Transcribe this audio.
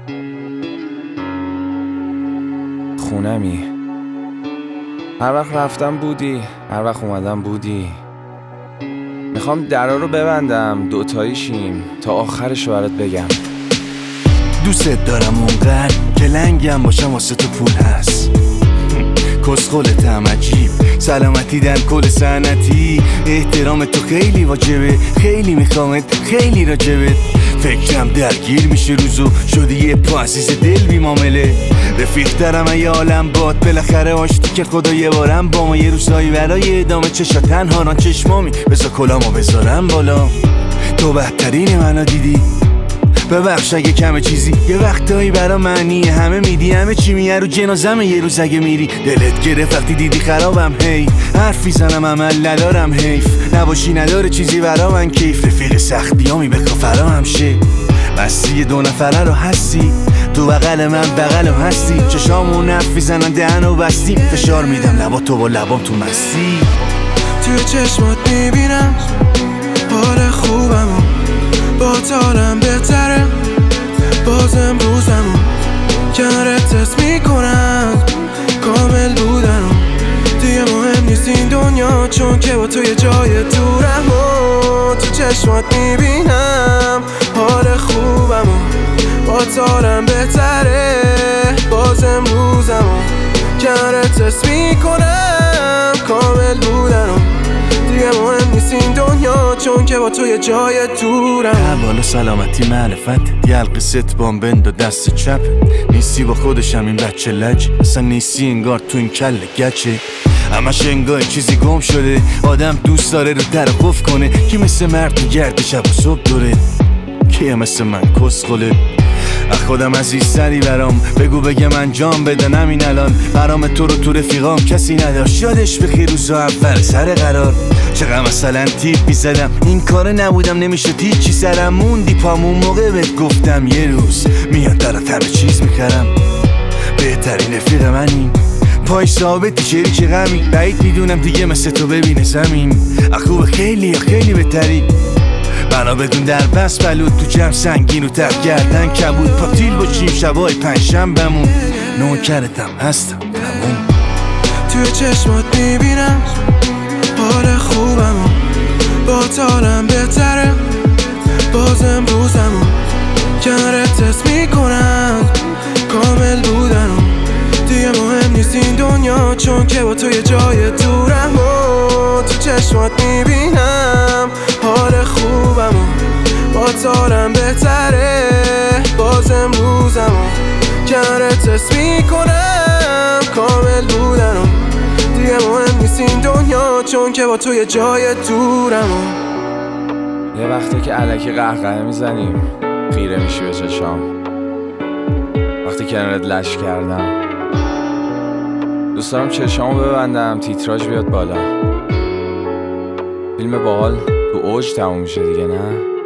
خونمی، هر وقت رفتم بودی، هر وقت اومدم بودی. میخوام درا رو ببندم دوتایی شیم تا آخرش رو برات بگم. دوست دارم اونقدر که لنگم باشم واسه تو پول هست. کسخلتم عجیب، سلامتی در کل سنتی. احترام تو خیلی واجبه، خیلی میخوامت، خیلی راجبت. فکرم درگیر میشه روزو، شدی یه پا عزیز دل بی معامله. رفیق دارم یه عالم باد، بالاخره آشتی که خدا یه بارم با ما. یه روزایی برای ادامه چشا تنها ران چشمامی، بذار کلامو بذارم بالا. تو بهترین منو دیدی، ببخش اگه کمه چیزی. یه وقتایی برا معنی همه میدی، همه چی میه رو جنازمه. یه روز اگه میری دلت گرفت وقتی دیدی خرابم. هی حرفی زنم عمل ندارم، حیف نباشی نداره چیزی برا من کیف. رفیق سختیامی بخوا فرا همشه، بستی دو نفره رو هستی. تو بغل من بغل هستی، چشامون حرفی زنن دهنو بستی. فشار میدم لبا تو با لبام تو مستی. توی چشمات میبینم حال خوبمو، با تالم بهتره باز امروزمو. کنارت حس میکنم کامل بودنم، دیگه مهم نیست این دنیا چون که با تو یه جای دورم. و تو چشمات میبینم حال خوبمو، با تالم بهتره باز امروزمو. کنارت حس میکنم کامل بودنم، دیگه مهم نیست این دنیا چون که با تو یه جای دورم. بالا سلامتی معرفت، یلق ست بام بند و دست چپ. نیستی با خودشم این بچه لج، اصلا نیستی انگار تو این کل گچه. همش انگار چیزی گم شده، آدم دوست داره رو در قف کنه. کی مثل مرد میگرده شب و صبح دوره، کیه مثل من کسخله. خودم عزیزتری برام، بگو بگم انجام بدن همین الان. برام تو رو تو رفیقام کسی نداشت، یادش بخیر روزا اول سر قرار. چقدر مثلا تیپ میزدم این کار نبودم، نمیشه هیچی سرم موندی پامون. موقع بهت گفتم یه روز میاد درات همه چیز میکردم. بهترین رفیق منی، پای ثابتی شریک غمی. بعید میدونم دیگه مثل تو ببینه زمین. خوب خیلی خیلی بهتری، بنا بدون در بس بلود. تو جمع سنگین و تق گردن کبود، پاتیل باشیم شبای پنجشنبه‌مون. نوکرتم هستم تموم. توی چشمات میبینم حال خوبمو، با تالم بهتره باز امروزمو. کنارت حس میکنم کامل بودنم، دیگه مهم نیست این دنیا چون که با تو یه جای دورم. و تو چشمات میبینم حال خوبمو، با تالم بهتره باز امروزمو. کنارت حس میکنم کامل بودنم، دیگه مهم نیست این دنیا چون که با تو یه جای دورمو. یه وقتی که الکی قهقه میزنیم خیره میشی به چشام، وقتی کنارت لش کردم. دوست دارم چشامو ببندم تیتراژ بیاد بالا، فیلم باحال تو اوج تموم میشه دیگه نه؟